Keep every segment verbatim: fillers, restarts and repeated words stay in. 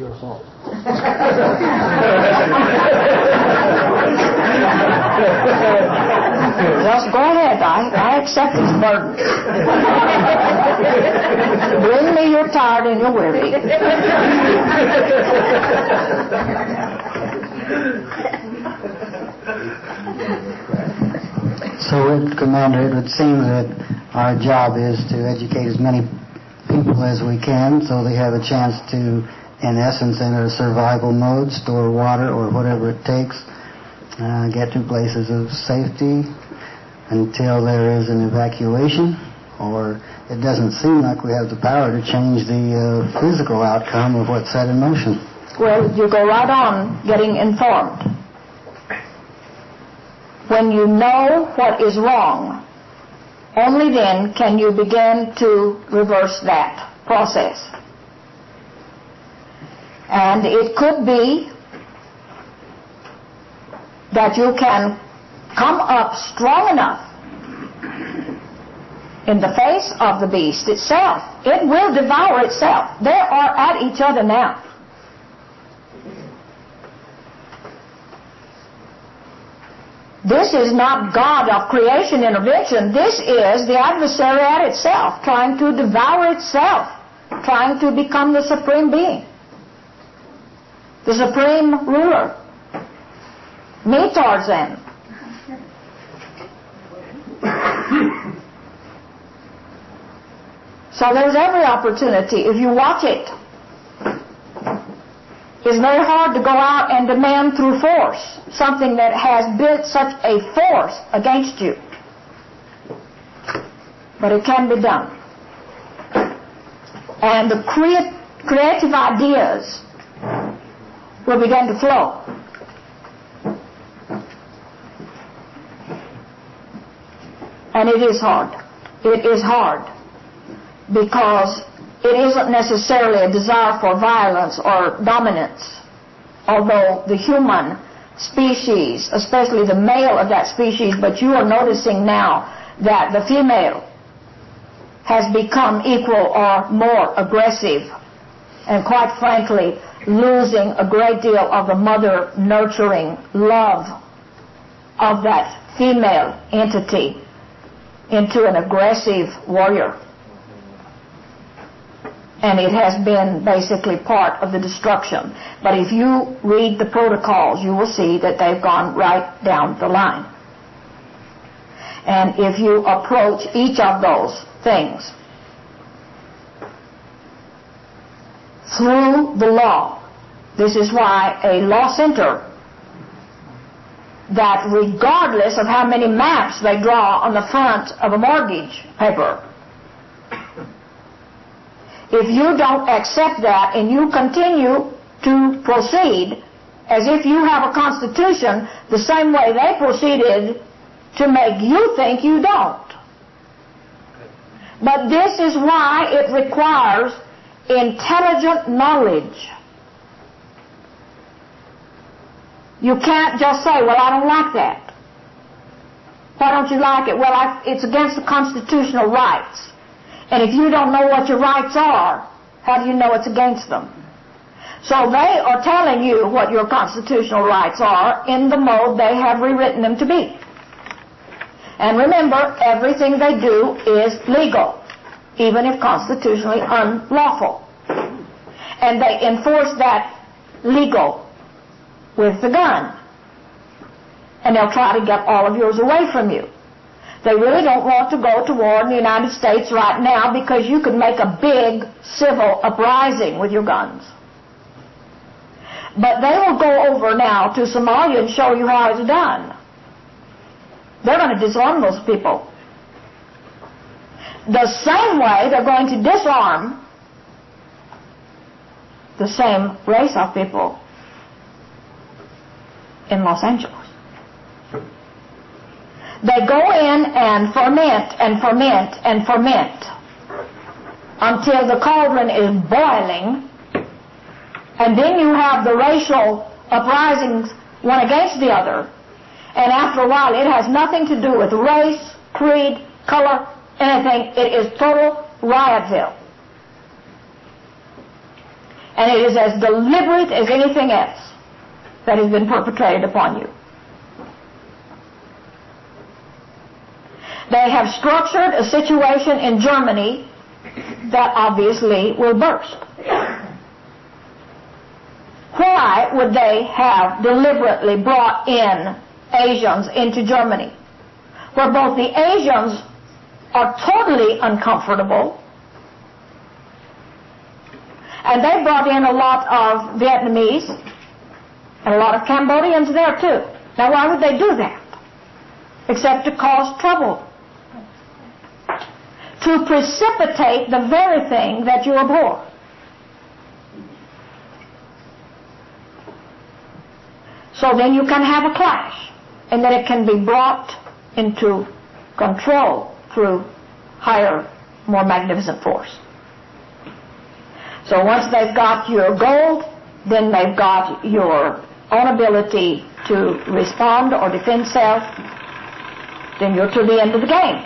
your fault. Just go ahead. I, I accept his burden. Bring me your tired and your weary. So, it, Commander, it would seem that our job is to educate as many people as we can so they have a chance to, in essence, enter survival mode, store water or whatever it takes, uh, get to places of safety until there is an evacuation, or it doesn't seem like we have the power to change the uh, physical outcome of what's set in motion. Well, you go right on getting informed. When you know what is wrong, only then can you begin to reverse that process. And it could be that you can come up strong enough in the face of the beast itself. It will devour itself. They are at each other now. This is not God of creation intervention. This is the adversary at itself, trying to devour itself, trying to become the supreme being, the supreme ruler. Me, Tarzan. So there's every opportunity. If you watch it, it's very hard to go out and demand through force something that has built such a force against you. But it can be done. And the crea- creative ideas will begin to flow. And it is hard. It is hard because it isn't necessarily a desire for violence or dominance, although the human species, especially the male of that species, but you are noticing now that the female has become equal or more aggressive, and quite frankly losing a great deal of the mother nurturing love of that female entity into an aggressive warrior. And it has been basically part of the destruction. But if you read the protocols, you will see that they've gone right down the line. And if you approach each of those things through the law, this is why a law center that regardless of how many maps they draw on the front of a mortgage paper, if you don't accept that and you continue to proceed as if you have a constitution the same way they proceeded to make you think you don't. But this is why it requires intelligent knowledge. You can't just say, well, I don't like that. Why don't you like it? Well, I, it's against the constitutional rights. And if you don't know what your rights are, how do you know it's against them? So they are telling you what your constitutional rights are in the mode they have rewritten them to be. And remember, everything they do is legal, even if constitutionally unlawful. And they enforce that legal with the gun. And they'll try to get all of yours away from you. They really don't want to go to war in the United States right now because you could make a big civil uprising with your guns. But they will go over now to Somalia and show you how it's done. They're going to disarm those people. The same way they're going to disarm the same race of people in Los Angeles. They go in and ferment and ferment and ferment until the cauldron is boiling, and then you have the racial uprisings one against the other, and after a while it has nothing to do with race, creed, color, anything. It is total riotville. And it is as deliberate as anything else that has been perpetrated upon you. They have structured a situation in Germany that obviously will burst. Why would they have deliberately brought in Asians into Germany, where both the Asians are totally uncomfortable, and they brought in a lot of Vietnamese and a lot of Cambodians there too. Now why would they do that? Except to cause trouble. To precipitate the very thing that you abhor. So then you can have a clash, and then it can be brought into control through higher, more magnificent force. So once they've got your gold, then they've got your own ability to respond or defend self, then you're to the end of the game.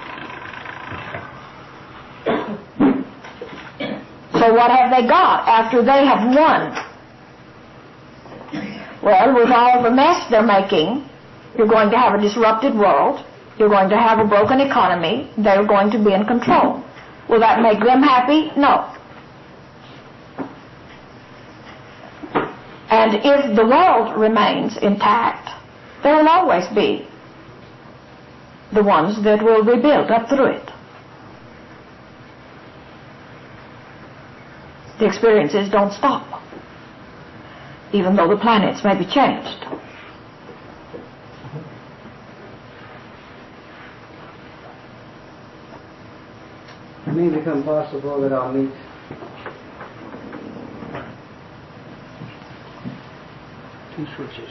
So what have they got after they have won? Well, with all the mess they're making, you're going to have a disrupted world, you're going to have a broken economy, they're going to be in control. Will that make them happy? No. And if the world remains intact, there will always be the ones that will rebuild up through it. The experiences don't stop, even though the planets may be changed. It may become possible that I'll meet two switches.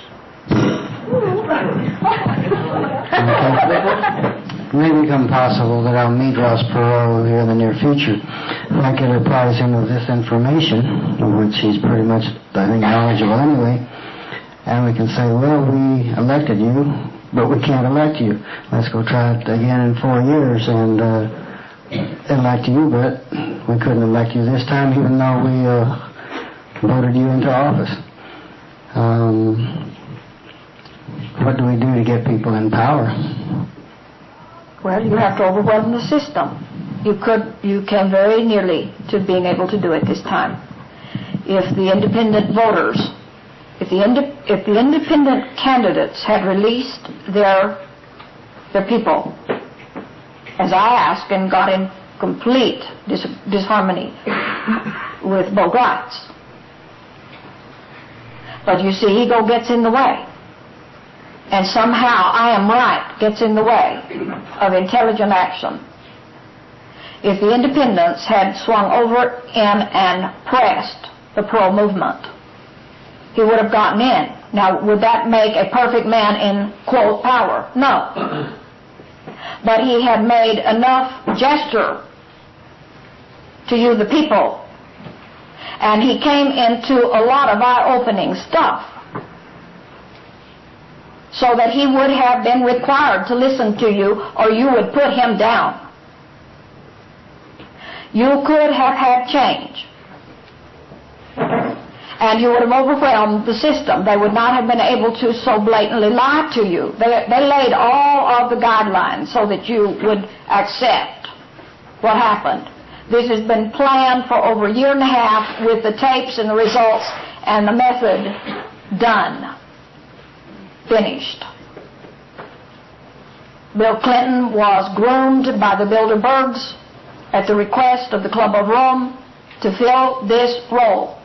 It may become possible that I'll meet Ross Perot here in the near future. I can apprise him of this information, of which he's pretty much, I think, knowledgeable anyway. And we can say, well, we elected you, but we can't elect you. Let's go try it again in four years and uh, elect you, but we couldn't elect you this time, even though we uh, voted you into office. Um, what do we do to get people in power? Well, you have to overwhelm the system. You could, you came very nearly to being able to do it this time. If the independent voters, if the indi- if the independent candidates had released their their people, as I asked, and got in complete dis- disharmony with both rights. But you see, ego gets in the way. And somehow I am right gets in the way of intelligent action. If the independents had swung over in and pressed the pro movement, he would have gotten in. Now, would that make a perfect man in, quote, power? No. But he had made enough gesture to you, the people, and he came into a lot of eye-opening stuff, so that he would have been required to listen to you, or you would put him down. You could have had change, and you would have overwhelmed the system. They would not have been able to so blatantly lie to you. They, they laid all of the guidelines so that you would accept what happened. This has been planned for over a year and a half, with the tapes and the results and the method done. Finished. Bill Clinton was groomed by the Bilderbergs at the request of the Club of Rome to fill this role.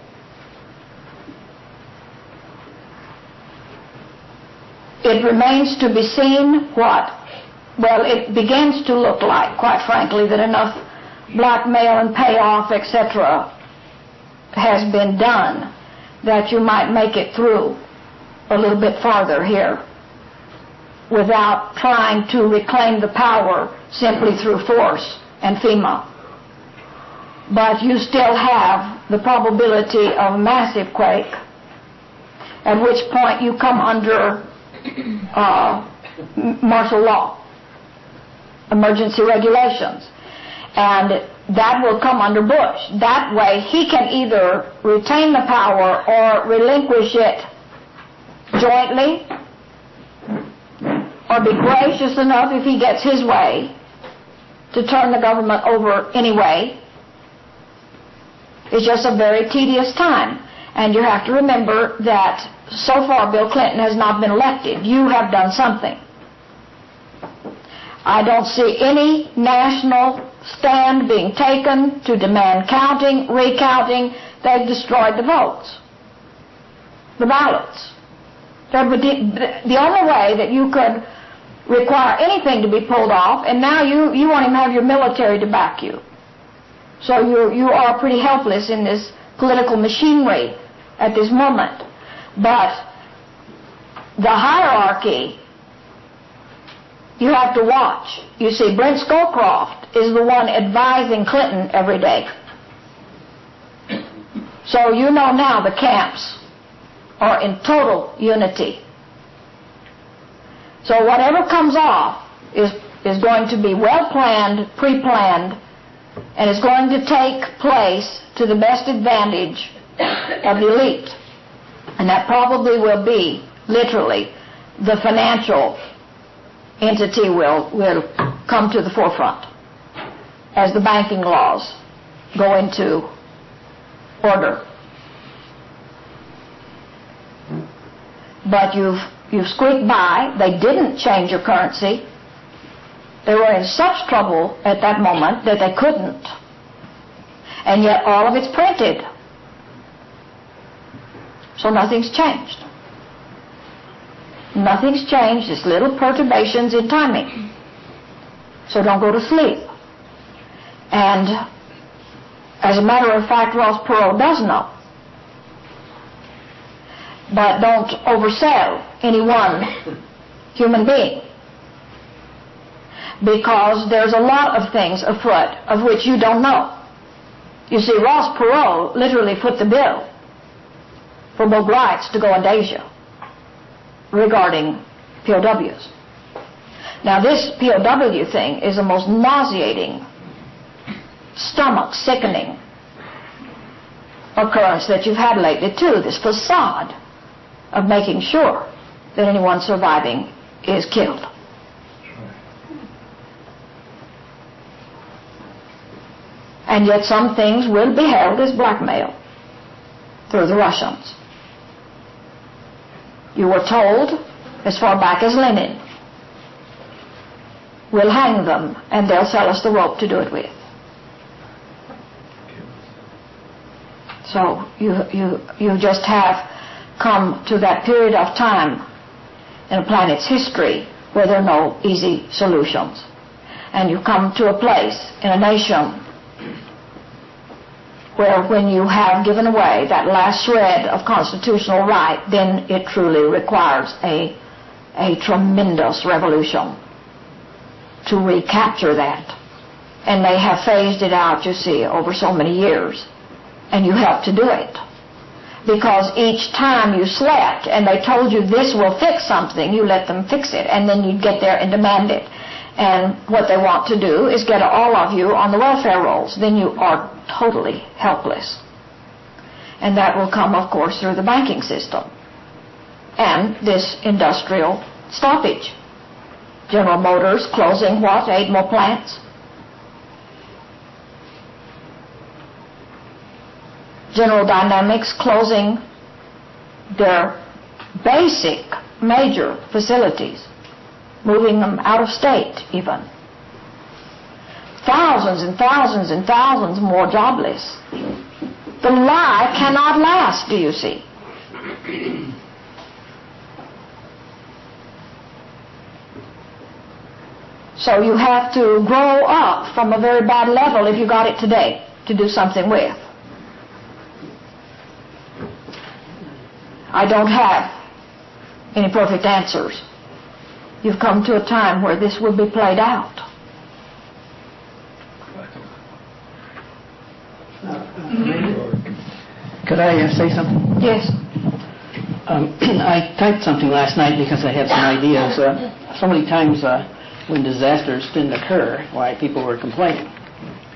It remains to be seen what, well, it begins to look like, quite frankly, that enough blackmail and payoff, et cetera, has been done that you might make it through a little bit farther here without trying to reclaim the power simply through force and FEMA. But you still have the probability of a massive quake, at which point you come under uh, martial law, emergency regulations. And that will come under Bush. That way he can either retain the power or relinquish it jointly, or be gracious enough, if he gets his way, to turn the government over anyway. It's just a very tedious time. And you have to remember that so far Bill Clinton has not been elected. You have done something. I don't see any national stand being taken to demand counting, recounting. They've destroyed the votes, the ballots. The only way that you could require anything to be pulled off, and now you, you won't even have your military to back you. So you you are pretty helpless in this political machinery at this moment. But the hierarchy, you have to watch. You see, Brent Scowcroft is the one advising Clinton every day. So you know now the camps are in total unity. So whatever comes off is, is going to be well planned, pre-planned, and is going to take place to the best advantage of the elite. And that probably will be, literally, the financial entity will, will come to the forefront as the banking laws go into order. But you've, you've squeaked by. They didn't change your currency. They were in such trouble at that moment that they couldn't. And yet all of it's printed. So nothing's changed. Nothing's changed. It's little perturbations in timing. So don't go to sleep. And as a matter of fact, Ross Perot does know. But don't oversell any one human being, because there's a lot of things afoot of which you don't know. You see, Ross Perot literally put the bill for Bill Brights to go into Asia regarding P O Ws. Now this P O W thing is the most nauseating, stomach-sickening occurrence that you've had lately too, this facade of making sure that anyone surviving is killed. And yet some things will be held as blackmail through the Russians. You were told, as far back as Lenin, we'll hang them and they'll sell us the rope to do it with. So you, you, you just have come to that period of time in a planet's history where there are no easy solutions. And you come to a place in a nation where when you have given away that last shred of constitutional right, then it truly requires a, a tremendous revolution to recapture that. And they have phased it out, you see, over so many years. And you helped to do it. Because each time you slept and they told you this will fix something, you let them fix it. And then you'd get there and demand it. And what they want to do is get all of you on the welfare rolls. Then you are totally helpless. And that will come, of course, through the banking system. And this industrial stoppage. General Motors closing, what, eight more plants? General Dynamics closing their basic major facilities, moving them out of state even. Thousands and thousands and thousands more jobless. The lie cannot last, do you see? So you have to grow up from a very bad level if you got it today to do something with. I don't have any perfect answers. You've come to a time where this will be played out. Could I uh, say something? Yes. Um, I typed something last night because I had some ideas. Uh, so many times uh, when disasters didn't occur, why people were complaining.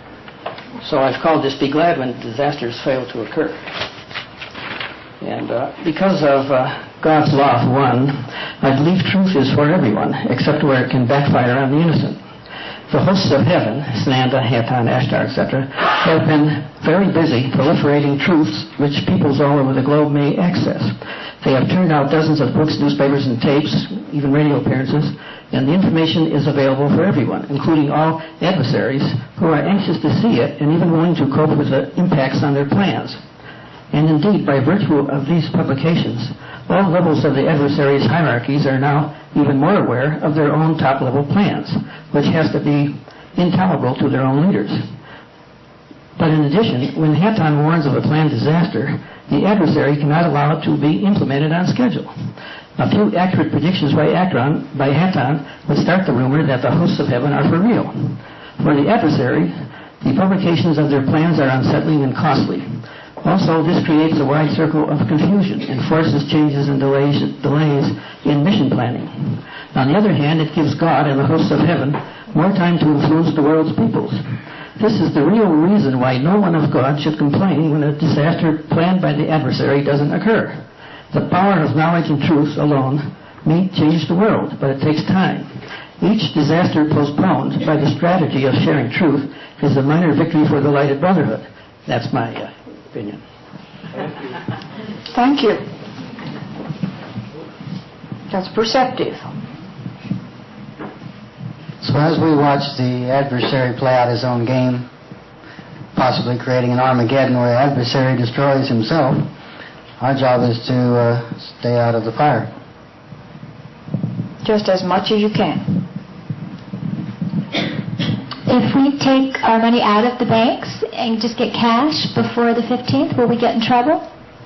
So I've called this Be Glad When Disasters Fail to Occur. And uh, because of uh, God's law, for one, I believe truth is for everyone, except where it can backfire on the innocent. The hosts of heaven, Sananda, Hathon, Ashtar, et cetera, have been very busy proliferating truths which peoples all over the globe may access. They have turned out dozens of books, newspapers, and tapes, even radio appearances, and the information is available for everyone, including all adversaries who are anxious to see it and even willing to cope with the impacts on their plans. And indeed, by virtue of these publications, all levels of the adversaries' hierarchies are now even more aware of their own top-level plans, which has to be intolerable to their own leaders. But in addition, when Hathon warns of a planned disaster, the adversary cannot allow it to be implemented on schedule. A few accurate predictions by Akron, by Hathon would start the rumor that the hosts of heaven are for real. For the adversary, the publications of their plans are unsettling and costly. Also, this creates a wide circle of confusion and forces changes and delays, delays in mission planning. On the other hand, it gives God and the hosts of heaven more time to influence the world's peoples. This is the real reason why no one of God should complain when a disaster planned by the adversary doesn't occur. The power of knowledge and truth alone may change the world, but it takes time. Each disaster postponed by the strategy of sharing truth is a minor victory for the lighted brotherhood. That's my uh, opinion. Thank you. That's perceptive. So as we watch the adversary play out his own game, possibly creating an Armageddon where the adversary destroys himself, our job is to uh, stay out of the fire. Just as much as you can. If we take our money out of the banks and just get cash before the fifteenth, will we get in trouble?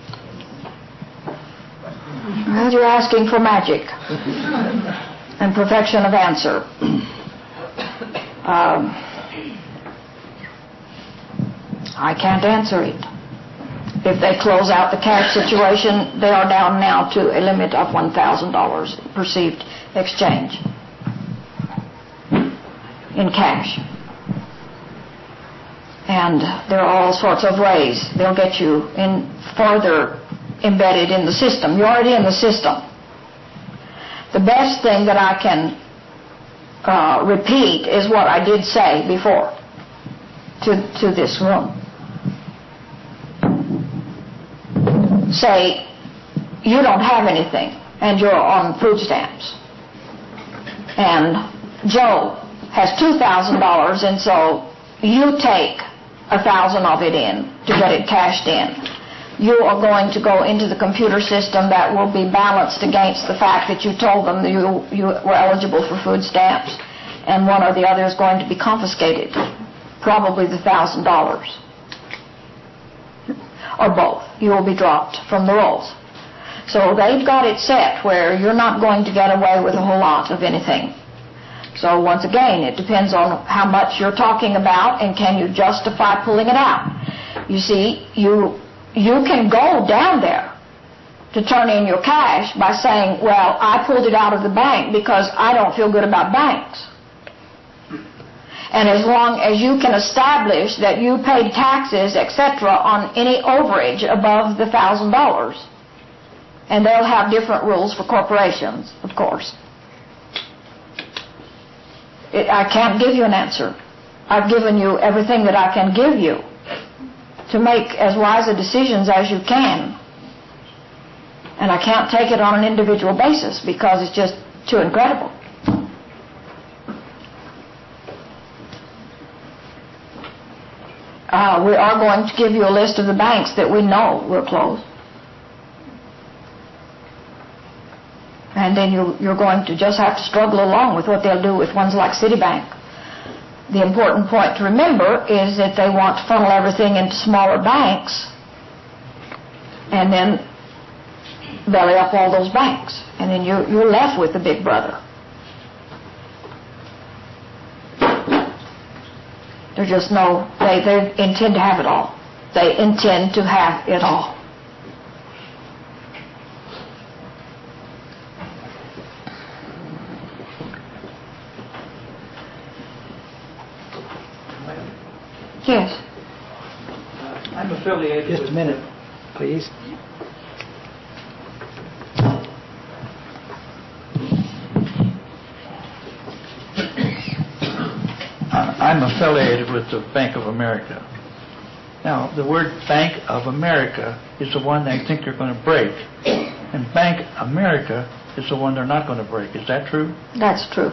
Well, you're asking for magic and perfection of answer. Um, I can't answer it. If they close out the cash situation, they are down now to a limit of one thousand dollars perceived exchange in cash. And there are all sorts of ways. They'll get you in further embedded in the system. You're already in the system. The best thing that I can uh, repeat is what I did say before to, to this room. Say, you don't have anything and you're on food stamps. And Joe has two thousand dollars, and so you take a thousand of it in to get it cashed in. You are going to go into the computer system that will be balanced against the fact that you told them that you, you were eligible for food stamps, and one or the other is going to be confiscated, probably the thousand dollars, or both. You will be dropped from the rolls. So they've got it set where you're not going to get away with a whole lot of anything. So once again, it depends on how much you're talking about and can you justify pulling it out. You see, you you can go down there to turn in your cash by saying, well, I pulled it out of the bank because I don't feel good about banks. And as long as you can establish that you paid taxes, et cetera, on any overage above the one thousand dollars, and they'll have different rules for corporations, of course. It, I can't give you an answer. I've given you everything that I can give you to make as wise a decisions as you can. And I can't take it on an individual basis because it's just too incredible. Uh, we are going to give you a list of the banks that we know will close. And then you, you're going to just have to struggle along with what they'll do with ones like Citibank. The important point to remember is that they want to funnel everything into smaller banks and then belly up all those banks. And then you're, you're left with the big brother. There's just no, they, they intend to have it all. They intend to have it all. Yes. affiliated Just with... a minute, please. I'm affiliated with the Bank of America. Now, the word Bank of America is the one they think they're going to break. And Bank America is the one they're not going to break. Is that true? That's true.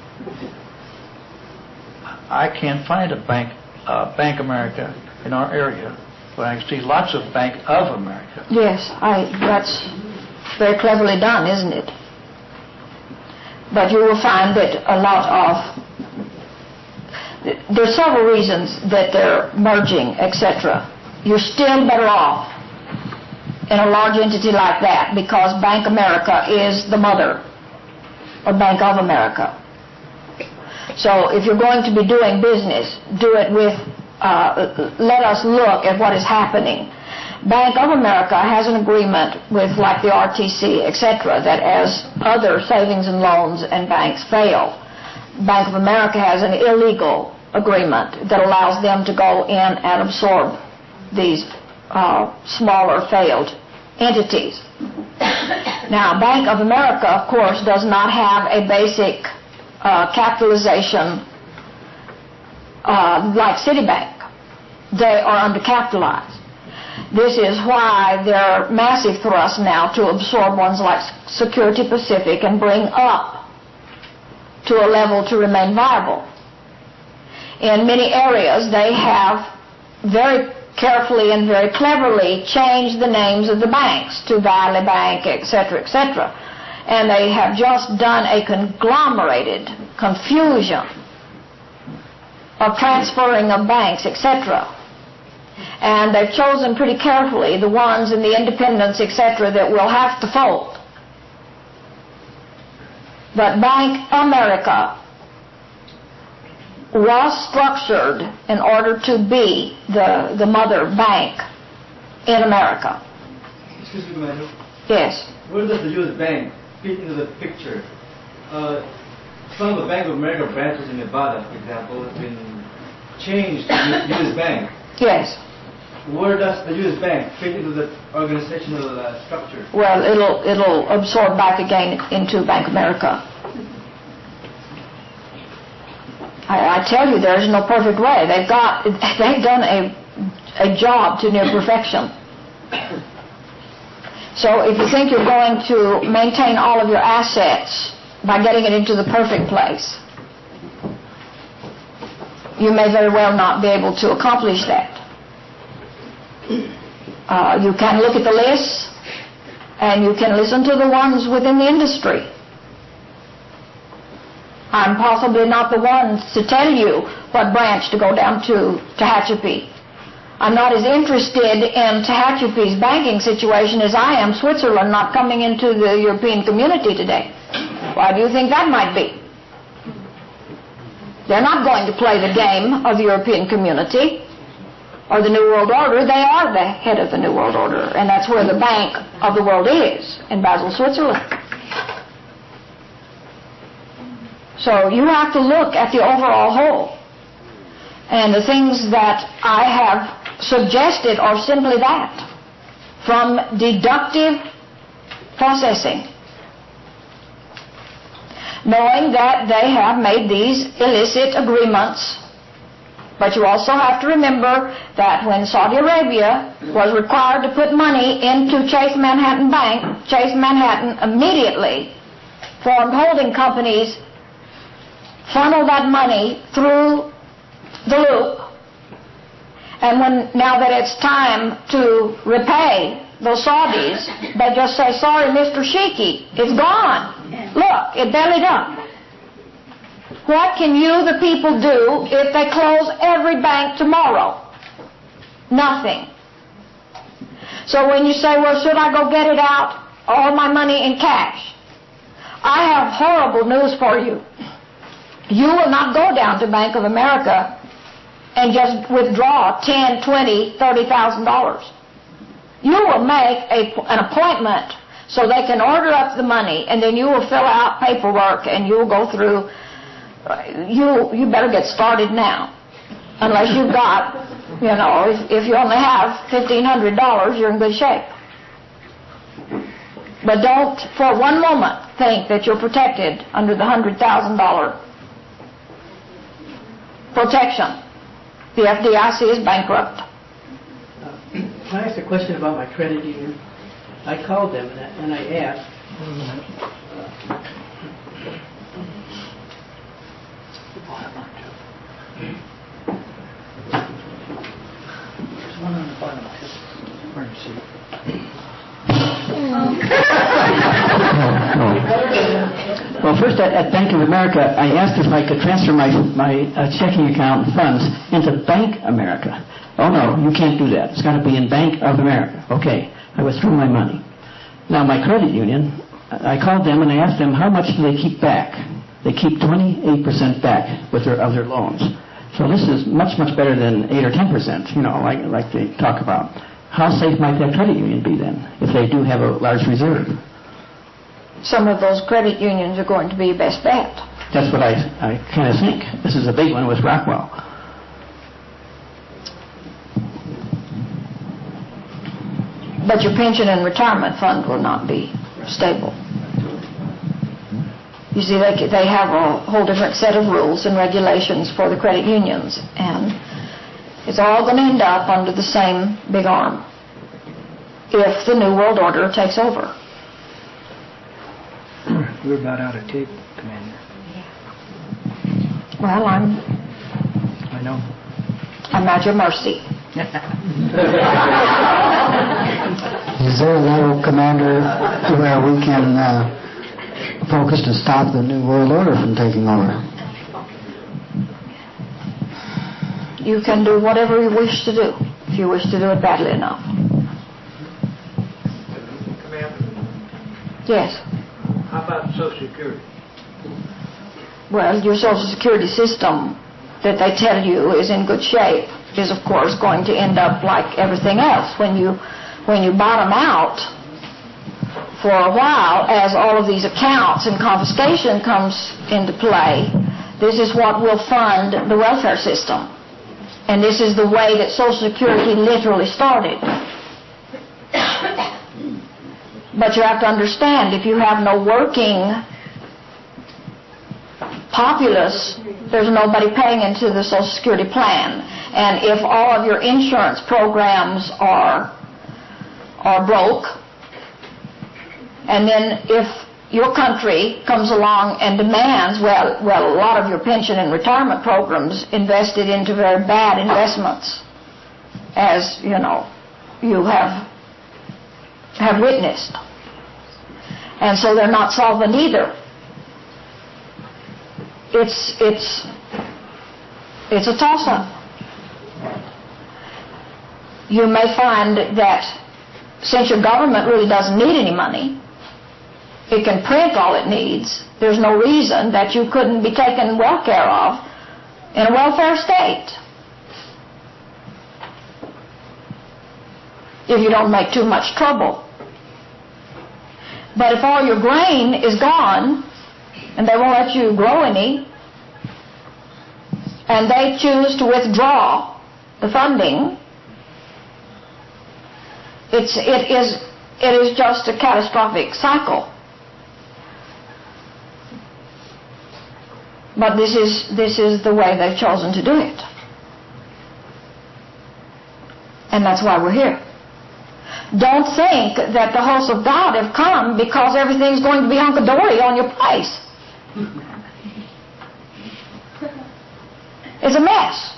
I can't find a Bank uh, Bank America in our area, but I see lots of Bank of America. Yes, I, that's very cleverly done, isn't it? But you will find that a lot of... There are several reasons that they're merging, et cetera. You're still better off in a large entity like that because Bank America is the mother of Bank of America. So if you're going to be doing business, do it with, uh, let us look at what is happening. Bank of America has an agreement with like the R T C, et cetera, that as other savings and loans and banks fail, Bank of America has an illegal agreement that allows them to go in and absorb these uh, smaller failed entities. Now, Bank of America, of course, does not have a basic uh, capitalization uh, like Citibank. They are undercapitalized. This is why there are massive thrusts now to absorb ones like Security Pacific and bring up to a level to remain viable. In many areas, they have very carefully and very cleverly changed the names of the banks to Valley Bank, et cetera, et cetera. And they have just done a conglomerated confusion of transferring of banks, et cetera. And they've chosen pretty carefully the ones in the independents, et cetera, that will have to fold. But Bank America was structured in order to be the, the mother bank in America. Excuse me, madam. Yes. Where does the U S Bank fit into the picture? Uh, some of the Bank of America branches in Nevada, for example, have been changed to U S Bank. Yes. Where does the U S Bank fit into the organizational uh, structure? Well, it'll it'll absorb back again into Bank America. I, I tell you, there is no perfect way. They've got they've done a a job to near perfection. So if you think you're going to maintain all of your assets by getting it into the perfect place, you may very well not be able to accomplish that. Uh, you can look at the lists, and you can listen to the ones within the industry. I'm possibly not the one to tell you what branch to go down to Tehachapi. I'm not as interested in Tehachapi's banking situation as I am Switzerland not coming into the European community today. Why do you think that might be? They're not going to play the game of the European community or the New World Order. They are the head of the New World Order, and that's where the bank of the world is, in Basel, Switzerland. So you have to look at the overall whole. And the things that I have suggested are simply that, from deductive processing, knowing that they have made these illicit agreements. But you also have to remember that when Saudi Arabia was required to put money into Chase Manhattan Bank, Chase Manhattan immediately formed holding companies, funneled that money through the loop, and when now that it's time to repay those Saudis, they just say, sorry, Mister Sheikhy, it's gone. Look, it bellied up. What can you, the people, do if they close every bank tomorrow? Nothing. So when you say, well, should I go get it out, all my money in cash? I have horrible news for you. You will not go down to Bank of America and just withdraw ten, twenty, thirty thousand dollars. You will make a, an appointment so they can order up the money, and then you will fill out paperwork, and you will go through. You you better get started now, unless you've got You know, if, if you only have fifteen hundred dollars, you're in good shape. But don't for one moment think that you're protected under the one hundred thousand dollars protection. The F D I C is bankrupt. Uh, can I ask a question about my credit union? I called them and I, and I asked. There's one on the bottom too. Where is he? Well, first at, at Bank of America, I asked if I could transfer my my uh, checking account funds into Bank America. Oh no, you can't do that. It's got to be in Bank of America. Okay, I withdrew my money. Now my credit union, I called them and I asked them how much do they keep back. They keep twenty-eight percent back with their other loans. So this is much much better than eight or ten percent. You know, like like they talk about. How safe might that credit union be then, if they do have a large reserve? Some of those credit unions are going to be your best bet. That's what I, I kind of think. This is a big one with Rockwell. But your pension and retirement fund will not be stable. You see, they, they have a whole different set of rules and regulations for the credit unions, and it's all going to end up under the same big arm if the New World Order takes over. We're about out of tape, Commander. Well, I'm I know. I'm at your mercy. Is there a level, Commander, where we can uh, focus to stop the New World Order from taking over? You can do whatever you wish to do, if you wish to do it badly enough. Commander, Yes. how about Social Security? Well, your Social Security system that they tell you is in good shape is, of course, going to end up like everything else. When you, when you bottom out for a while, as all of these accounts and confiscation comes into play, this is what will fund the welfare system. And this is the way that Social Security literally started. But you have to understand, if you have no working populace, there's nobody paying into the Social Security plan. And if all of your insurance programs are are broke, and then if your country comes along and demands, well, well, a lot of your pension and retirement programs invested into very bad investments, as, you know, you have have witnessed. And so they're not solvent either. It's, it's, it's a toss-up. You may find that since your government really doesn't need any money, it can print all it needs, there's no reason that you couldn't be taken well care of in a welfare state if you don't make too much trouble. But if all your grain is gone and they won't let you grow any, and they choose to withdraw the funding, it's, it is, it is just a catastrophic cycle. But this is, this is the way they've chosen to do it. And that's why we're here. Don't think that the hosts of God have come because everything's going to be hunky-dory on your place. It's a mess.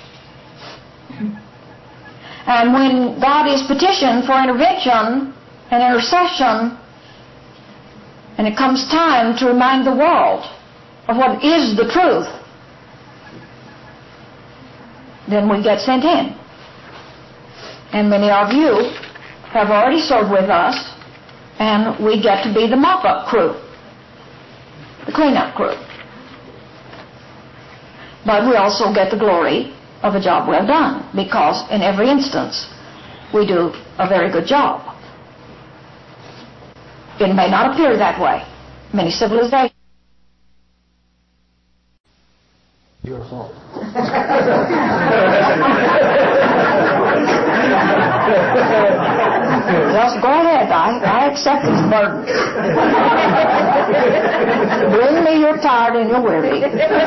And when God is petitioned for intervention and intercession, and it comes time to remind the world of what is the truth, then we get sent in. And many of you have already served with us, and we get to be the mop-up crew, the clean-up crew. But we also get the glory of a job well done, because in every instance we do a very good job. It may not appear that way. Many civilizations. Your fault. Just go ahead. I, I accept this burden. Bring me your tired and your weary.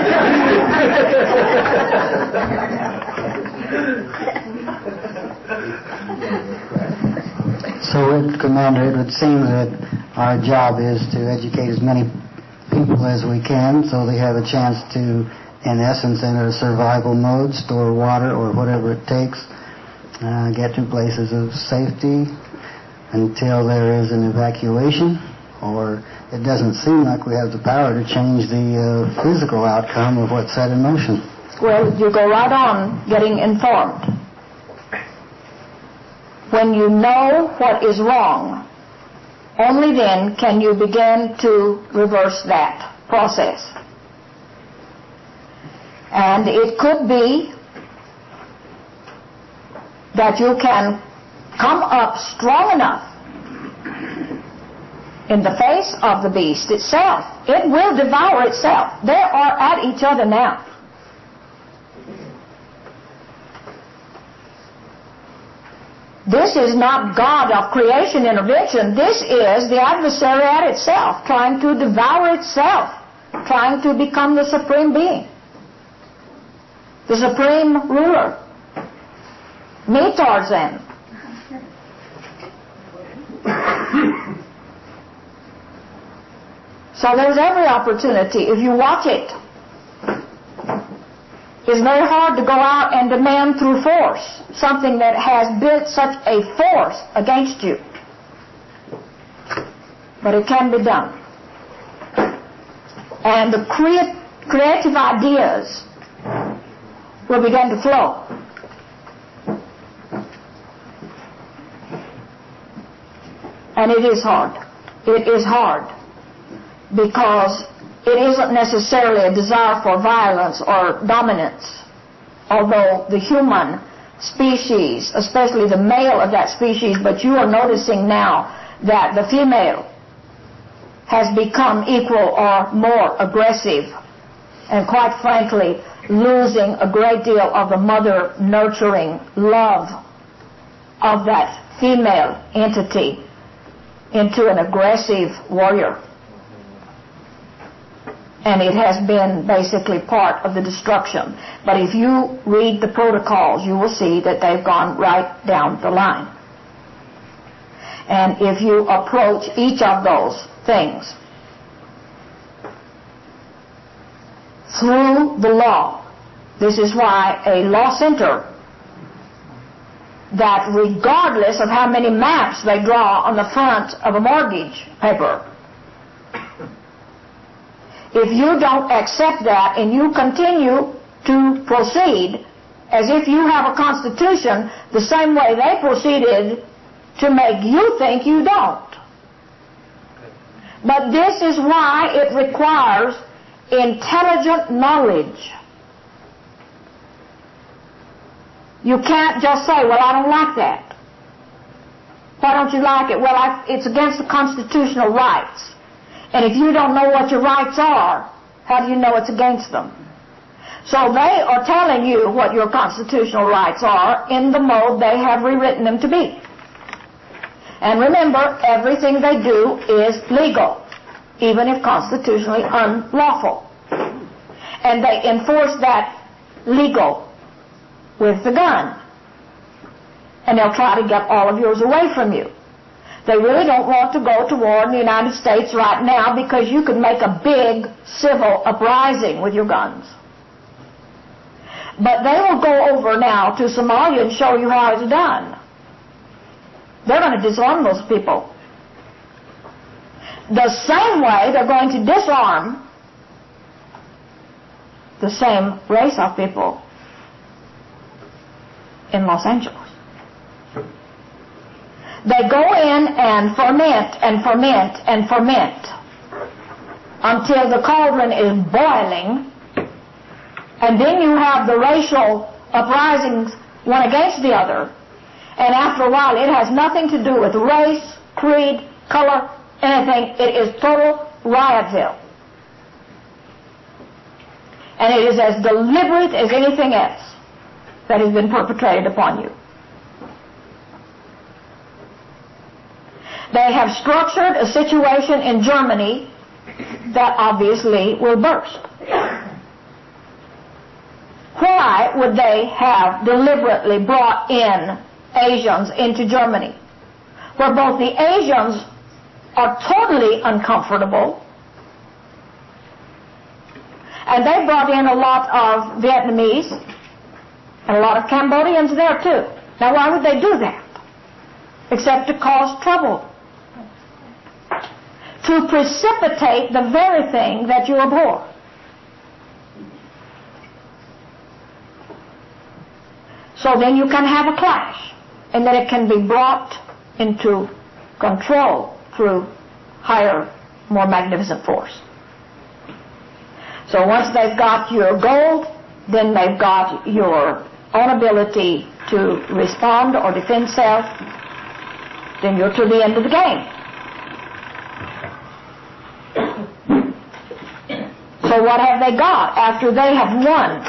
So, it, Commander, it would seem that our job is to educate as many people as we can so they have a chance to, in essence, enter survival mode, store water or whatever it takes, uh, get to places of safety until there is an evacuation, or it doesn't seem like we have the power to change the uh, physical outcome of what's set in motion. Well, you go right on getting informed. When you know what is wrong, only then can you begin to reverse that process. And it could be that you can come up strong enough in the face of the beast itself. It will devour itself. They are at each other now. This is not God of creation intervention. This is the adversary at itself, trying to devour itself, trying to become the supreme being, the supreme ruler. Me, Tarzan. So there's every opportunity. If you watch it, it's very hard to go out and demand through force something that has built such a force against you. But it can be done. And the crea- creative ideas will begin to flow. And it is hard. It is hard because it isn't necessarily a desire for violence or dominance, although the human species, especially the male of that species, but you are noticing now that the female has become equal or more aggressive, and quite frankly, losing a great deal of the mother nurturing love of that female entity into an aggressive warrior. And it has been basically part of the destruction. But if you read the protocols, you will see that they've gone right down the line. And if you approach each of those things through the law, this is why a law center that regardless of how many maps they draw on the front of a mortgage paper, if you don't accept that and you continue to proceed as if you have a constitution the same way they proceeded to make you think you don't. But this is why it requires intelligent knowledge. You can't just say, well, I don't like that. Why don't you like it? Well, I, it's against the constitutional rights. And if you don't know what your rights are, how do you know it's against them? So they are telling you what your constitutional rights are in the mode they have rewritten them to be. And remember, everything they do is legal, even if constitutionally unlawful. And they enforce that legal with the gun. And they'll try to get all of yours away from you. They really don't want to go to war in the United States right now because you could make a big civil uprising with your guns. But they will go over now to Somalia and show you how it's done. They're going to disarm those people. The same way they're going to disarm the same race of people in Los Angeles. They go in and ferment and ferment and ferment until the cauldron is boiling, and then you have the racial uprisings one against the other, and after a while it has nothing to do with race, creed, color, anything. It is total riotville. And it is as deliberate as anything else that has been perpetrated upon you. They have structured a situation in Germany that obviously will burst. Why would they have deliberately brought in Asians into Germany, where both the Asians are totally uncomfortable, and they brought in a lot of Vietnamese and a lot of Cambodians there too. Now why would they do that? Except to cause trouble. To precipitate the very thing that you abhor. So then you can have a clash, and then it can be brought into control through higher, more magnificent force. So once they've got your gold, then they've got your own ability to respond or defend self, then you're to the end of the game. So what have they got after they have won?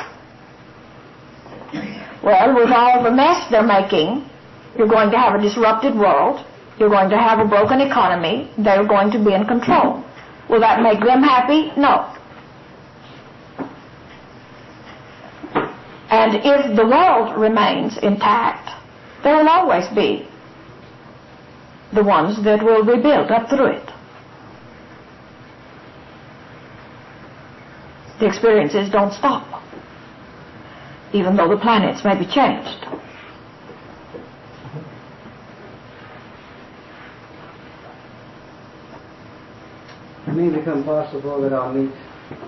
Well, with all the mess they're making, you're going to have a disrupted world, you're going to have a broken economy, they're going to be in control. Will that make them happy? No. And if the world remains intact, there will always be the ones that will rebuild up through it. The experiences don't stop, even though the planets may be changed. It may become possible that I'll meet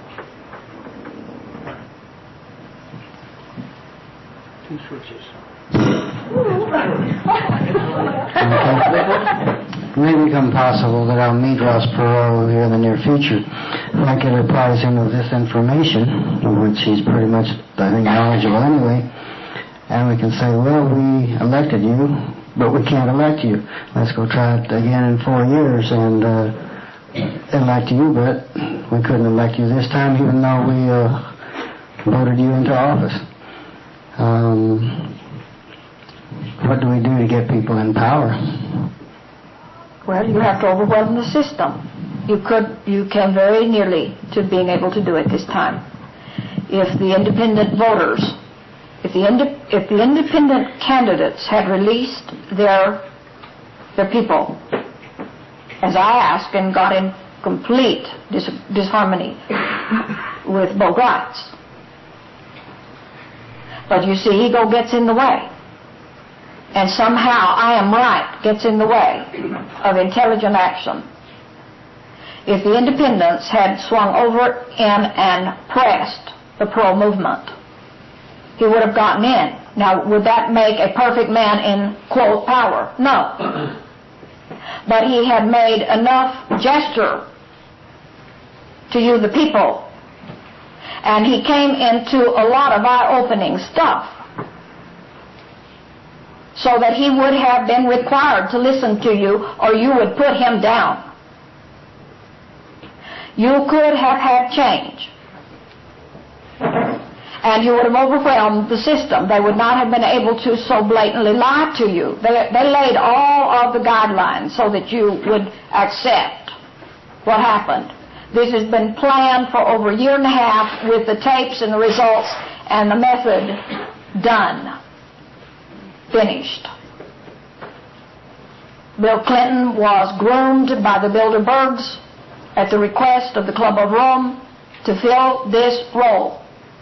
Two switches. It may become possible that I'll meet Ross Perot here in the near future. I could apprise him of this information, of which he's pretty much, I think, knowledgeable anyway. And we can say, well, we elected you, but we can't elect you. Let's go try it again in four years and uh, elect you, but we couldn't elect you this time, even though we uh, voted you into office. Um, what do we do to get people in power? Well, you have to overwhelm the system. You could, you came very nearly to being able to do it this time. If the independent voters, if the indi- if the independent candidates had released their their people, as I asked, and got in complete dis- disharmony with both rights. But you see, ego gets in the way. And somehow I am right gets in the way of intelligent action. If the independents had swung over in and pressed the Perot movement, he would have gotten in. Now, would that make a perfect man in, quote, power? No. But he had made enough gesture to you, the people, and he came into a lot of eye-opening stuff, so that he would have been required to listen to you, or you would put him down. You could have had change, and you would have overwhelmed the system. They would not have been able to so blatantly lie to you. They, they laid all of the guidelines so that you would accept what happened. This has been planned for over a year and a half with the tapes and the results and the method done, finished. Bill Clinton was groomed by the Bilderbergs at the request of the Club of Rome to fill this role.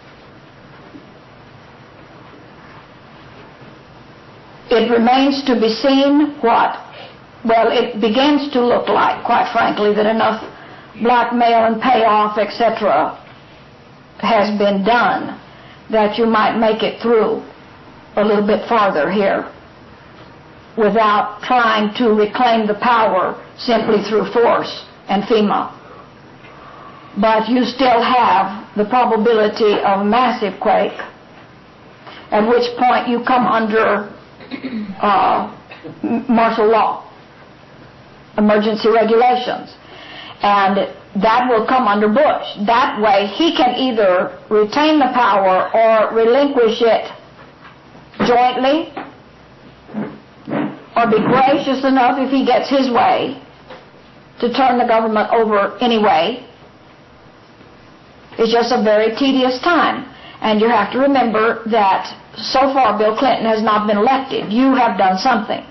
It remains to be seen what, well, it begins to look like, quite frankly, that enough blackmail and payoff, et cetera, has been done that you might make it through a little bit farther here without trying to reclaim the power simply through force and FEMA. But you still have the probability of a massive quake, at which point you come under uh, martial law, emergency regulations. And that will come under Bush. That way he can either retain the power or relinquish it jointly, or be gracious enough if he gets his way to turn the government over anyway. It's just a very tedious time. And you have to remember that so far Bill Clinton has not been elected. You have done something.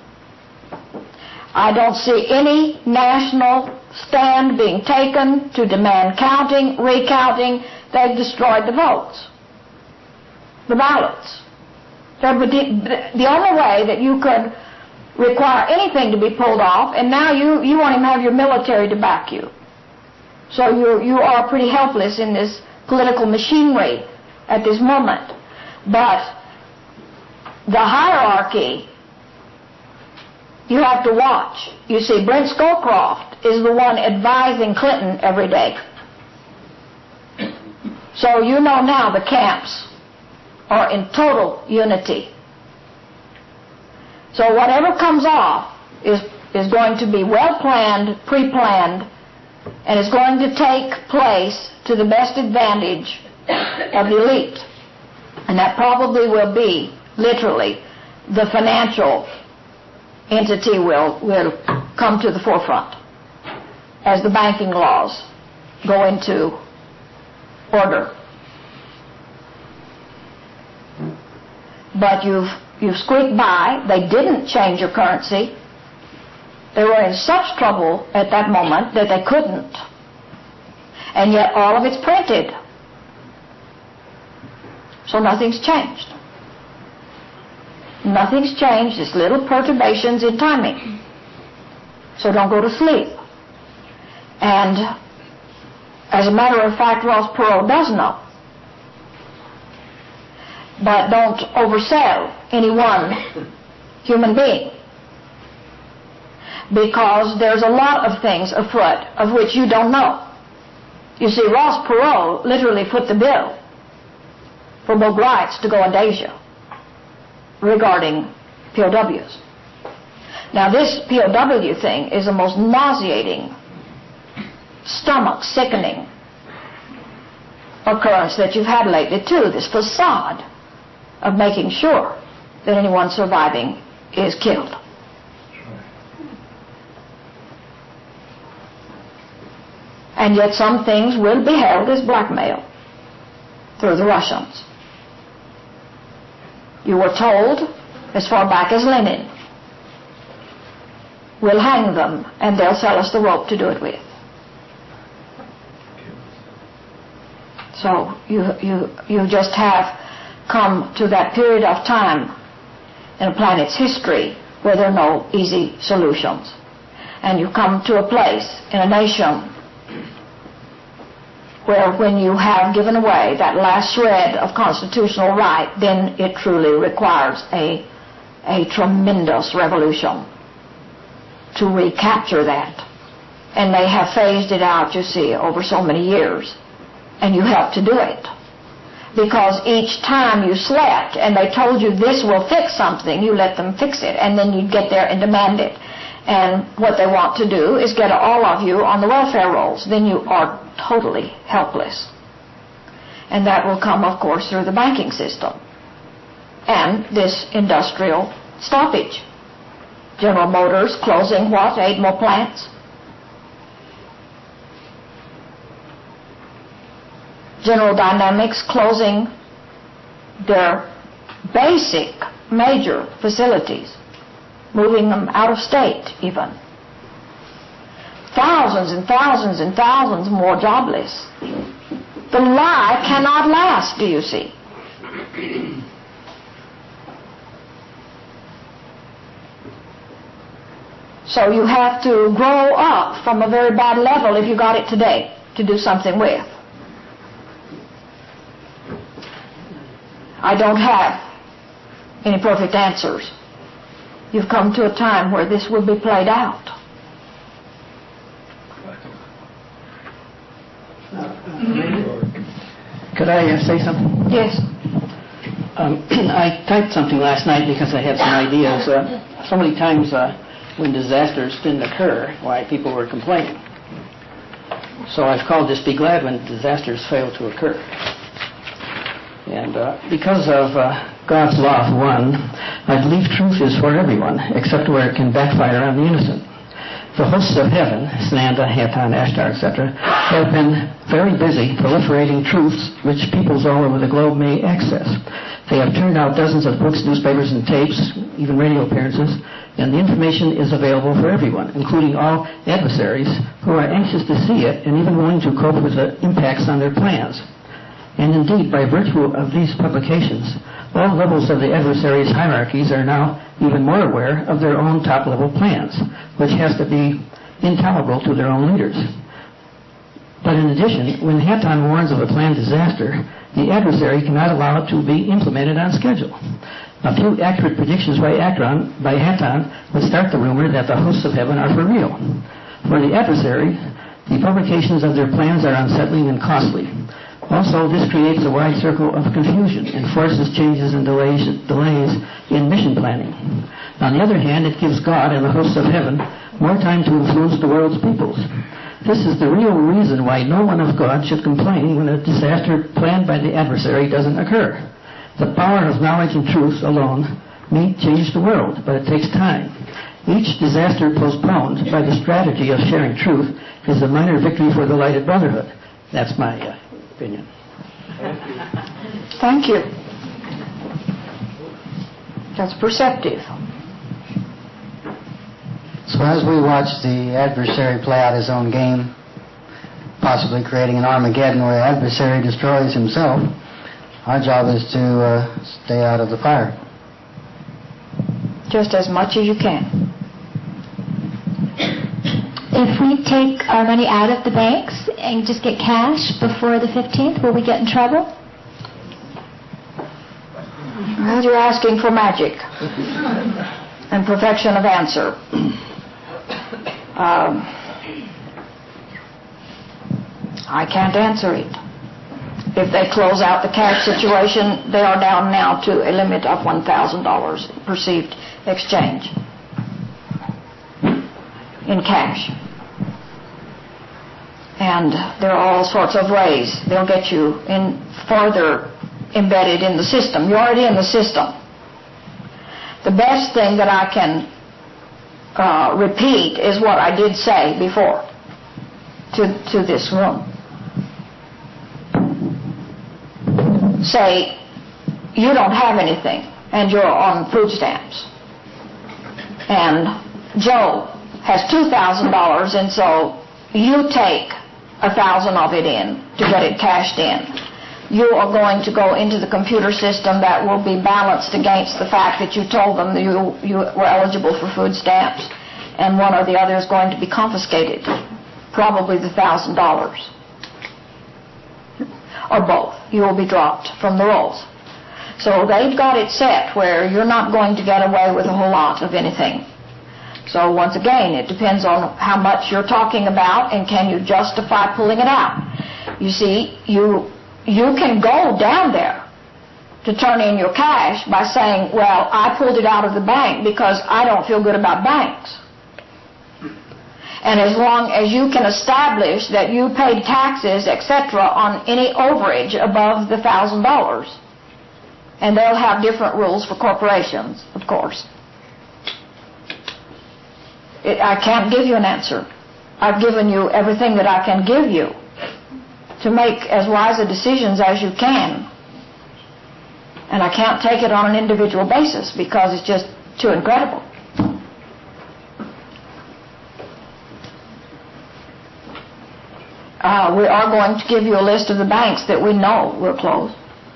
I don't see any national stand being taken to demand counting, recounting. They've destroyed the votes, the ballots. The only way that you could require anything to be pulled off, and now you, you won't even have your military to back you. So you you are pretty helpless in this political machinery at this moment. But the hierarchy, you have to watch. You see, Brent Scowcroft is the one advising Clinton every day. So you know now the camps are in total unity. So whatever comes off is, is going to be well planned, pre-planned, and is going to take place to the best advantage of the elite. And that probably will be, literally, the financial entity will, will come to the forefront as the banking laws go into order. But you've, you've squeaked by. They didn't change your currency. They were in such trouble at that moment that they couldn't. And yet all of it's printed. So nothing's changed. Nothing's changed. It's little perturbations in timing. So don't go to sleep. And as a matter of fact, Ross Perot does know. But don't oversell any one human being. Because there's a lot of things afoot of which you don't know. You see, Ross Perot literally put the bill for Bill Grites to go into Asia regarding P O Ws. Now this P O W thing is the most nauseating, stomach-sickening occurrence that you've had lately too, this facade of making sure that anyone surviving is killed. And yet some things will be held as blackmail through the Russians. You were told, as far back as Lenin, we'll hang them and they'll sell us the rope to do it with. So you, you, you just have come to that period of time in a planet's history where there are no easy solutions. And you come to a place in a nation where when you have given away that last shred of constitutional right, then it truly requires a, a tremendous revolution to recapture that. And they have phased it out, you see, over so many years. And you helped to do it. Because each time you slept and they told you this will fix something, you let them fix it. And then you'd get there and demand it. And what they want to do is get all of you on the welfare rolls. Then you are totally helpless. And that will come, of course, through the banking system. And this industrial stoppage. General Motors closing, what, eight more plants? General Dynamics closing their basic major facilities, moving them out of state even. Thousands and thousands and thousands more jobless. The lie cannot last, do you see? So you have to grow up from a very bad level if you got it today to do something with. I don't have any perfect answers. You've come to a time where this will be played out. Could I uh, say something? Yes. Um, I typed something last night because I had some ideas. Uh, so many times uh, when disasters didn't occur, why people were complaining. So I've called this Be Glad When Disasters Fail to Occur. And uh, because of uh, God's law, for one, I believe truth is for everyone, except where it can backfire on the innocent. The hosts of heaven, Sananda, Hatan, Ashtar, et cetera, have been very busy proliferating truths which peoples all over the globe may access. They have turned out dozens of books, newspapers, and tapes, even radio appearances, and the information is available for everyone, including all adversaries who are anxious to see it and even willing to cope with the impacts on their plans. And indeed, by virtue of these publications, all levels of the adversaries' hierarchies are now even more aware of their own top-level plans, which has to be intolerable to their own leaders. But in addition, when Hatan warns of a planned disaster, the adversary cannot allow it to be implemented on schedule. A few accurate predictions by Akron, by Hatan, would start the rumor that the hosts of heaven are for real. For the adversary, the publications of their plans are unsettling and costly. Also, this creates a wide circle of confusion and forces changes and delays, delays in mission planning. On the other hand, it gives God and the hosts of heaven more time to influence the world's peoples. This is the real reason why no one of God should complain when a disaster planned by the adversary doesn't occur. The power of knowledge and truth alone may change the world, but it takes time. Each disaster postponed by the strategy of sharing truth is a minor victory for the lighted brotherhood. That's my uh, opinion. Thank you. That's perceptive. So as we watch the adversary play out his own game, possibly creating an Armageddon where the adversary destroys himself, our job is to uh, stay out of the fire. Just as much as you can. If we take our money out of the banks and just get cash before the fifteenth, will we get in trouble? Well, you're asking for magic and perfection of answer. Um, I can't answer it. If they close out the cash situation, they are down now to a limit of one thousand dollars perceived exchange in cash. And there are all sorts of ways. They'll get you in further embedded in the system. You're already in the system. The best thing that I can uh, repeat is what I did say before to, to this room. Say, you don't have anything and you're on food stamps. And Joe has two thousand dollars, and so you take a thousand of it in to get it cashed in. You are going to go into the computer system that will be balanced against the fact that you told them that you, you were eligible for food stamps, and one or the other is going to be confiscated, probably the thousand dollars, or both. You will be dropped from the rolls. So they've got it set where you're not going to get away with a whole lot of anything. So once again, it depends on how much you're talking about and can you justify pulling it out. You see, you you can go down there to turn in your cash by saying, well, I pulled it out of the bank because I don't feel good about banks. And as long as you can establish that you paid taxes, et cetera, on any overage above the one thousand dollars, and they'll have different rules for corporations, of course. It, I can't give you an answer. I've given you everything that I can give you to make as wise a decisions as you can. And I can't take it on an individual basis because it's just too incredible. Uh, we are going to give you a list of the banks that we know will close.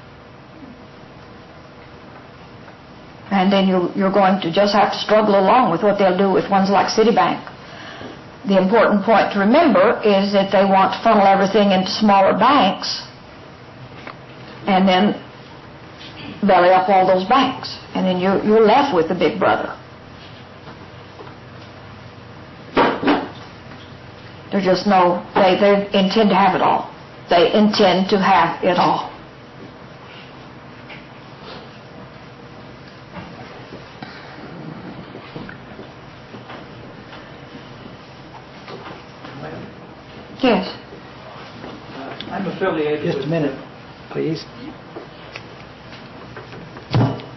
And then you, you're going to just have to struggle along with what they'll do with ones like Citibank. The important point to remember is that they want to funnel everything into smaller banks and then belly up all those banks. And then you're, you're left with the big brother. There's just no, they, they intend to have it all. They intend to have it all. Yes. I'm affiliated Just with a minute, please.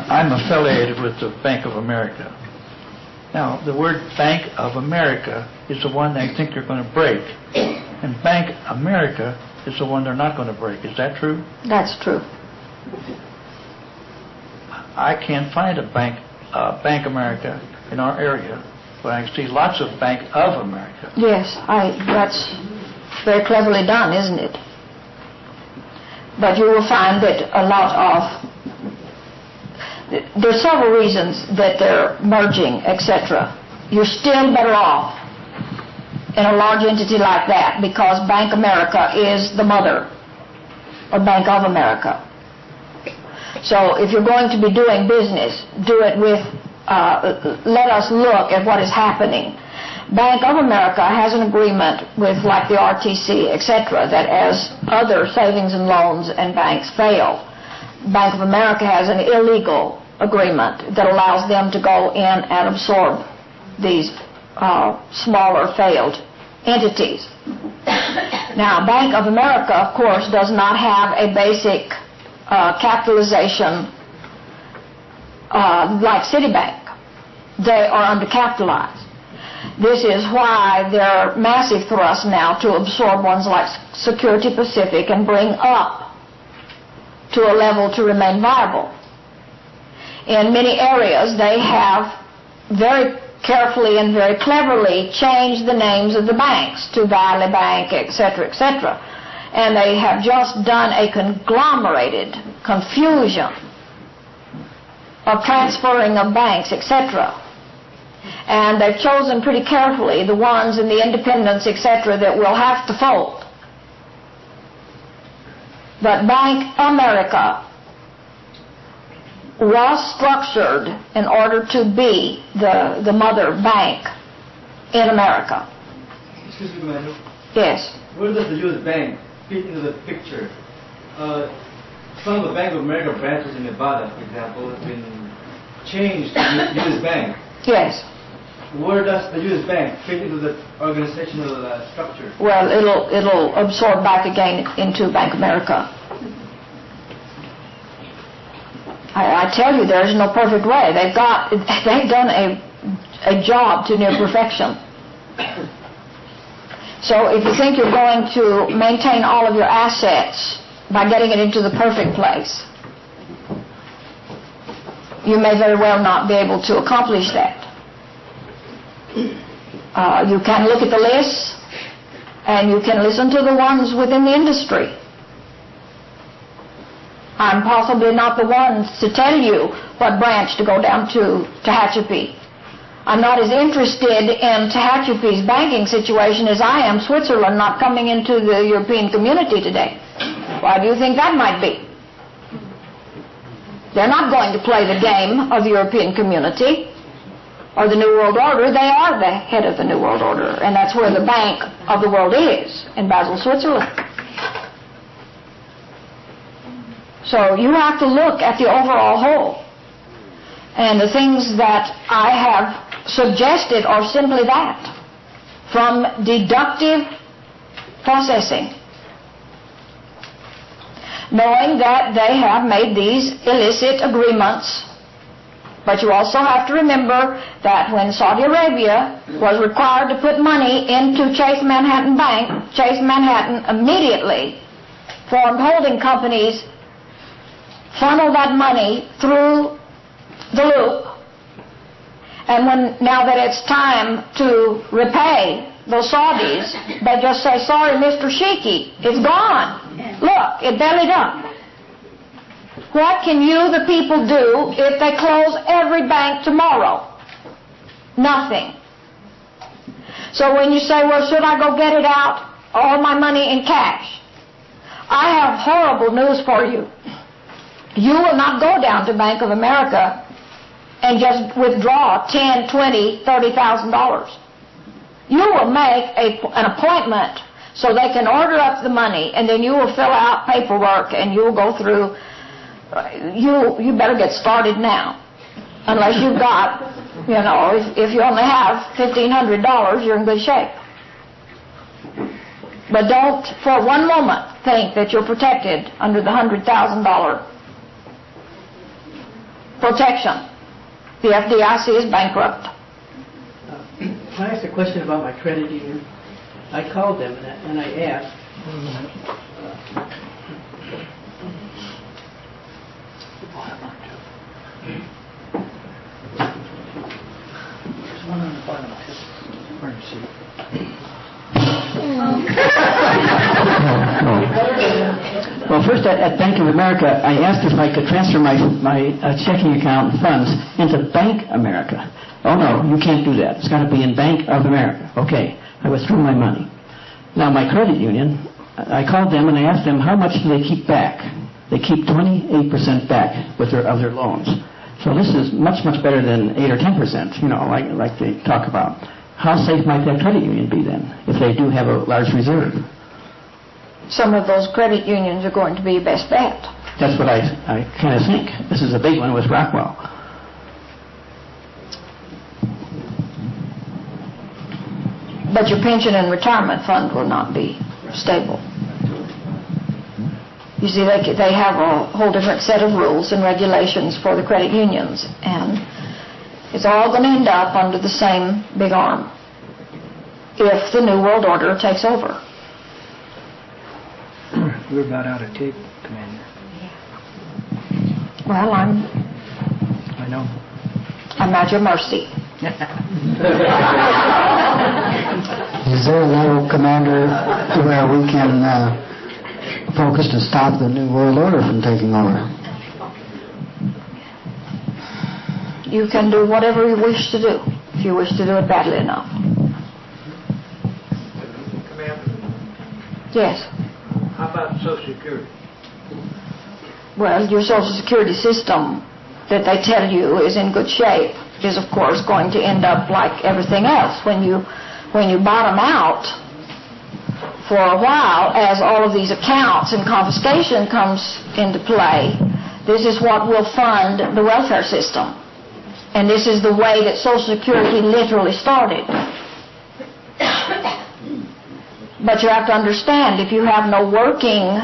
I'm affiliated with the Bank of America. Now, the word Bank of America is the one they think they're going to break. And Bank America is the one they're not going to break. Is that true? That's true. I can't find a Bank, uh, Bank America in our area, but I see lots of Bank of America. Yes, I, that's very cleverly done, isn't it? But you will find that a lot of, there are several reasons that they're merging, et cetera. You're still better off in a large entity like that because Bank America is the mother of Bank of America. So if you're going to be doing business, do it with, uh, let us look at what is happening. Bank of America has an agreement with, like the R T C, et cetera, that as other savings and loans and banks fail, Bank of America has an illegal agreement that allows them to go in and absorb these uh, smaller failed entities. Now, Bank of America, of course, does not have a basic uh, capitalization uh, like Citibank. They are undercapitalized. This is why they're massive thrust now to absorb ones like Security Pacific and bring up to a level to remain viable. In many areas, they have very carefully and very cleverly changed the names of the banks to Valley Bank, et cetera, et cetera. And they have just done a conglomerated confusion of transferring of banks, et cetera. And they've chosen pretty carefully the ones in the independents, et cetera, that will have to fold. But Bank America was structured in order to be the, the mother bank in America. Excuse me, madam. Yes. Where does the U S Bank fit into the picture? Uh, some of the Bank of America branches in Nevada, for example, have been changed to U S Bank. Yes. Where does the U S Bank fit into the organizational uh, structure? Well, it'll it'll absorb back again into Bank America. I, I tell you, there is no perfect way. They've got they've done a a job to near perfection. So if you think you're going to maintain all of your assets by getting it into the perfect place, you may very well not be able to accomplish that. Uh, you can look at the lists, and you can listen to the ones within the industry. I'm possibly not the one to tell you what branch to go down to Tehachapi. I'm not as interested in Tehachapi's banking situation as I am Switzerland not coming into the European community today. Why do you think that might be? They're not going to play the game of the European community or the New World Order. They are the head of the New World Order, and that's where the bank of the world is, in Basel, Switzerland. So you have to look at the overall whole. And the things that I have suggested are simply that, from deductive processing, knowing that they have made these illicit agreements. But you also have to remember that when Saudi Arabia was required to put money into Chase Manhattan Bank, Chase Manhattan immediately formed holding companies, funneled that money through the loop, and when now that it's time to repay those Saudis, they just say, sorry, Mister Sheikhy, it's gone. Look, it bellied up. What can you, the people, do if they close every bank tomorrow? Nothing. So when you say, well, should I go get it out, all my money in cash? I have horrible news for you. You will not go down to Bank of America and just withdraw ten, twenty, thirty thousand dollars. You will make a, an appointment so they can order up the money, and then you will fill out paperwork, and you will go through. You you better get started now, unless you've got, you know, if, if you only have fifteen hundred dollars, you're in good shape. But don't for one moment think that you're protected under the one hundred thousand dollars protection. The F D I C is bankrupt. Uh, Can I ask a question about my credit union? I called them and I, and I asked. There's one on the bottom too. Where is he? Well, first at, at Bank of America, I asked if I could transfer my my uh, checking account funds into Bank America. Oh no, you can't do that. It's got to be in Bank of America. Okay, I withdrew my money. Now my credit union, I called them and I asked them how much do they keep back. They keep twenty-eight percent back with their of their loans. So this is much much better than eight or ten percent. You know, like like they talk about. How safe might that credit union be then if they do have a large reserve? Some of those credit unions are going to be your best bet. That's what I, I kind of think. This is a big one with Rockwell. But your pension and retirement fund will not be stable. You see, they, they have a whole different set of rules and regulations for the credit unions, and it's all going to end up under the same big arm if the New World Order takes over. We're about out of tape, Commander. Well, I'm I know. I'm at your mercy. Is there a level, Commander, where we can uh, focus to stop the New World Order from taking over? You can do whatever you wish to do, if you wish to do it badly enough. Commander, Yes. how about Social Security? Well, your Social Security system that they tell you is in good shape is, of course, going to end up like everything else. When you when you bottom out for a while, as all of these accounts and confiscation comes into play, this is what will fund the welfare system. And this is the way that Social Security literally started. But you have to understand, if you have no working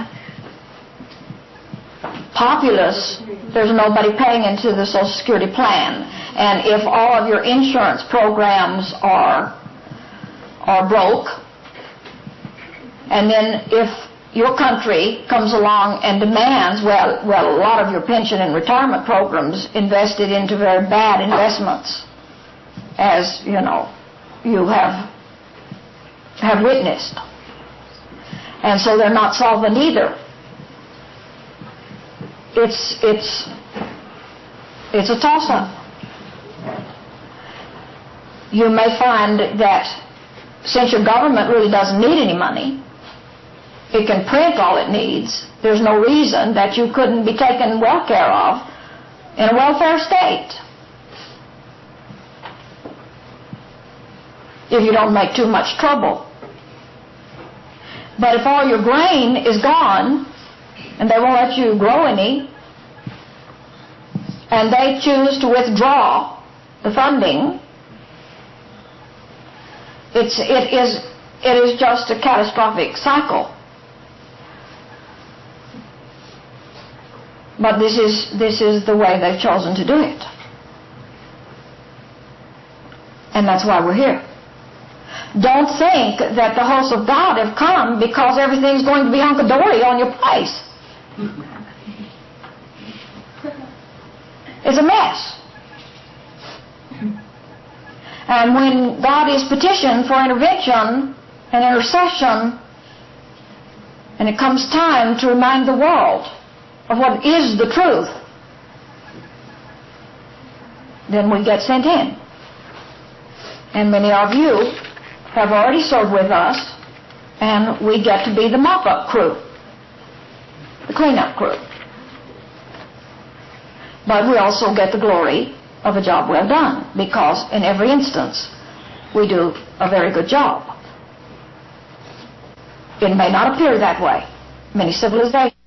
populace, there's nobody paying into the Social Security plan. And if all of your insurance programs are are broke, and then if your country comes along and demands, well, well, a lot of your pension and retirement programs invested into very bad investments, as, you know, you have have witnessed. And so they're not solvent either. It's it's it's a toss-up. You may find that since your government really doesn't need any money, it can print all it needs. There's no reason that you couldn't be taken well care of in a welfare state if you don't make too much trouble. But if all your grain is gone and they won't let you grow any, and they choose to withdraw the funding, it's it is it is just a catastrophic cycle. But this is this is the way they've chosen to do it. And that's why we're here. Don't think that the hosts of God have come because everything's going to be hunky-dory on your place. It's a mess. And when God is petitioned for intervention and intercession, and it comes time to remind the world of what is the truth, then we get sent in. And many of you have already served with us, and we get to be the mop-up crew, the clean-up crew. But we also get the glory of a job well done, because in every instance we do a very good job. It may not appear that way. Many civilizations